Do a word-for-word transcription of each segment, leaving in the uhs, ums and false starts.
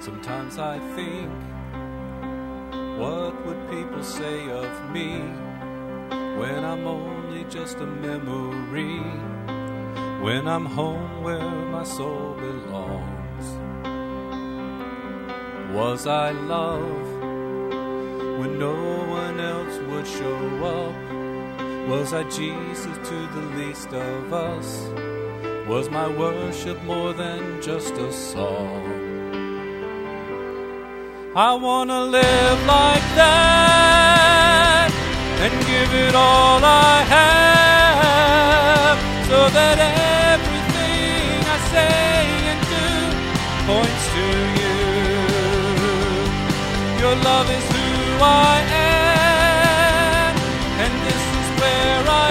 Sometimes I think, what would people say of me when I'm only just a memory, when I'm home where my soul belongs? Was I love when no one else would show up? Was I Jesus to the least of us? Was my worship more than just a song? I wanna live like that and give it all I have, so that everything I say and do points to you. Your love is who I am, and this is where I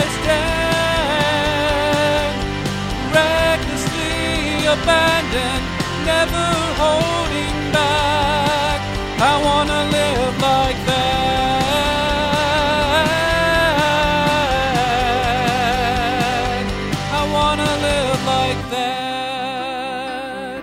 stand, recklessly abandoned, never holding back. I wanna live like that. I wanna live like that.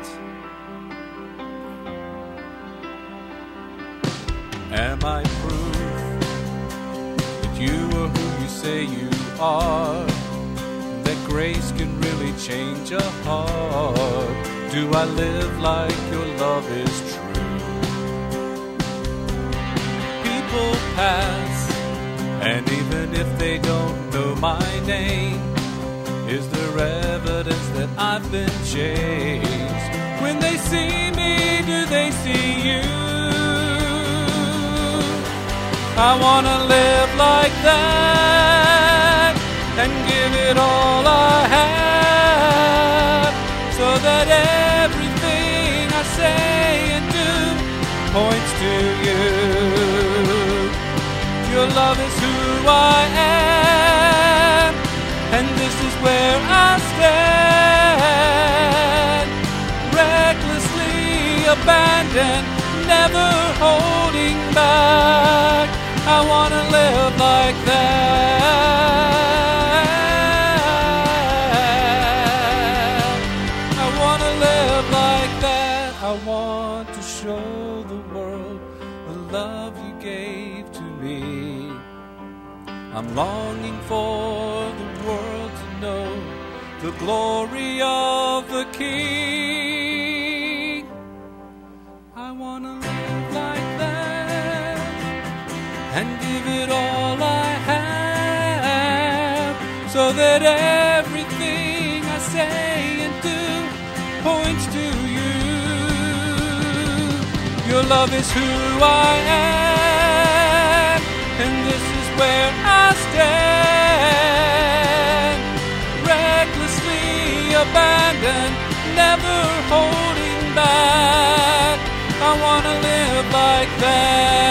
Am I proof that you are who you say you are? That grace can really change a heart? Do I live like your love is true? People pass, and even if they don't know my name, is there evidence that I've been changed? When they see me, do they see you? I wanna live like that and give it all I have, so that everything I say and do points to you. Your love is who I am, and this is where I stand, recklessly abandoned, never holding back. I wanna live like that. I wanna live like that. I want to show the world the love you gave to me. I'm longing for the world to know the glory of the King. I wanna live like that and give it all I have, so that everything I say and do points to you. Your love is who I am, and this is where I stand, recklessly abandoned, never holding back. I wanna live like that.